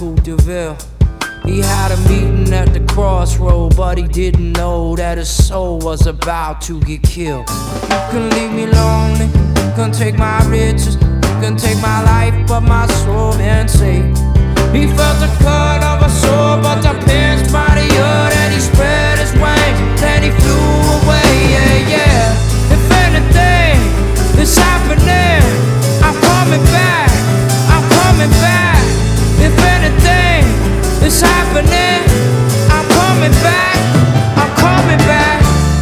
Coupe de Ville. He had a meeting at the crossroad, but he didn't know that his soul was about to get killed. You can leave me lonely, you can take my riches, you can take my life, but my soul ain't safe. He felt the cut of a sword, but the pin's mighty hurt, and he spread his wings, then he flew away. Yeah, yeah. If anything is happening, I'm coming back, I'm coming back. If anything is happening, I'm coming back, I'm coming back,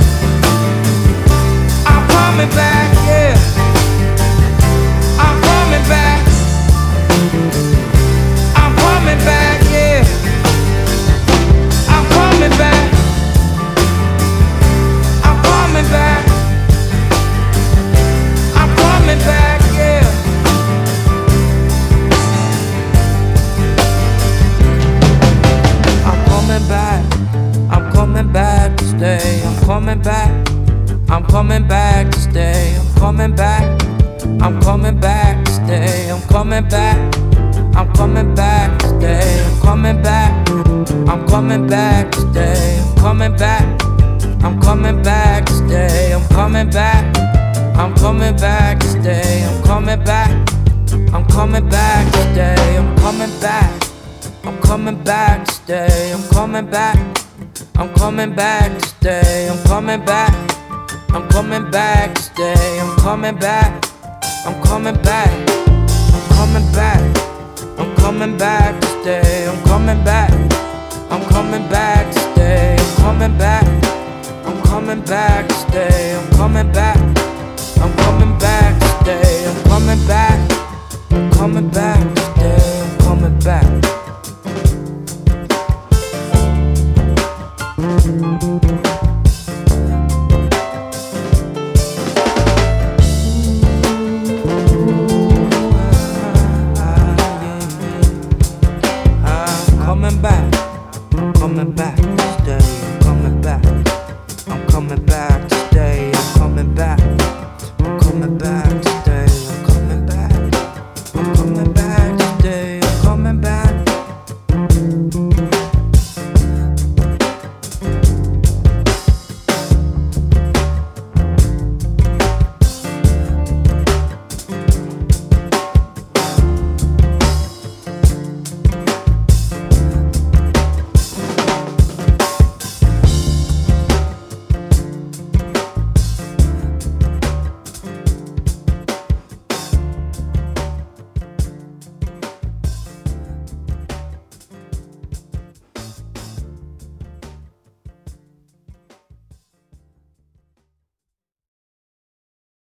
I'm coming back, yeah. I'm coming back, I'm coming back, yeah. I'm coming back, I'm coming back, I'm coming back, yeah. I'm coming back, I'm coming back to stay. I'm coming back, I'm coming back to stay. I'm coming back, I'm coming back to stay. I'm coming back, I'm coming back to stay. I'm coming back, I'm coming back to stay. I'm coming back, I'm coming back to stay. I'm coming back, I'm coming back to stay. I'm coming back, I'm coming back to stay. I'm coming back, I'm coming back to stay. I'm coming back, I'm coming back to stay. I'm coming back, I'm coming back to stay. I'm coming back, I'm coming back, I'm coming back, I'm coming back to stay. I'm coming back, I'm coming back to stay. I'm coming back, I'm coming back to stay. I'm coming back, I'm coming back to stay. I'm coming back, I'm coming back to stay. I'm coming back. Coming back, I'm coming back.